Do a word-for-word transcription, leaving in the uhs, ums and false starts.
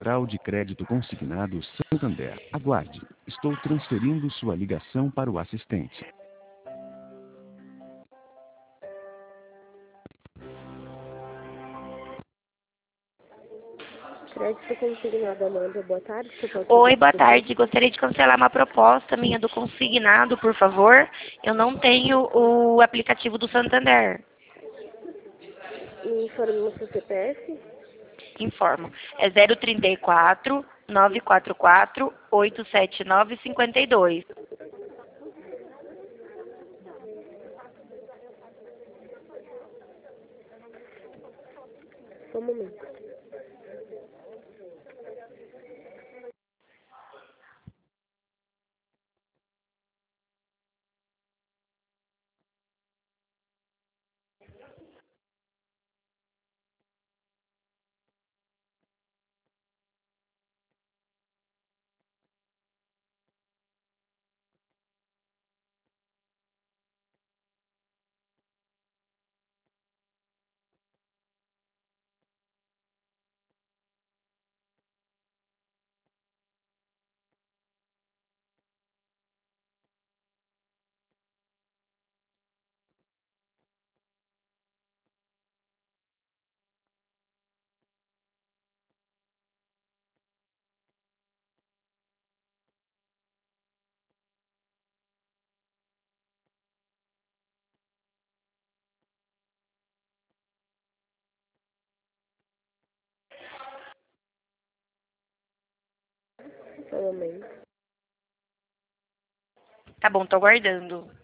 Central de Crédito Consignado Santander. Aguarde. Estou transferindo sua ligação para o assistente. Crédito consignado, Amanda. Boa tarde. Que eu posso Oi, fazer boa por você? tarde. Gostaria de cancelar uma proposta minha do consignado, por favor. Eu não tenho o aplicativo do Santander. Me informe no seu C P F. Informo. É zero trinta e quatro, nove quatro quatro, oito sete nove, cinco dois. Só um momento. Só um momento. Tá bom, tô aguardando.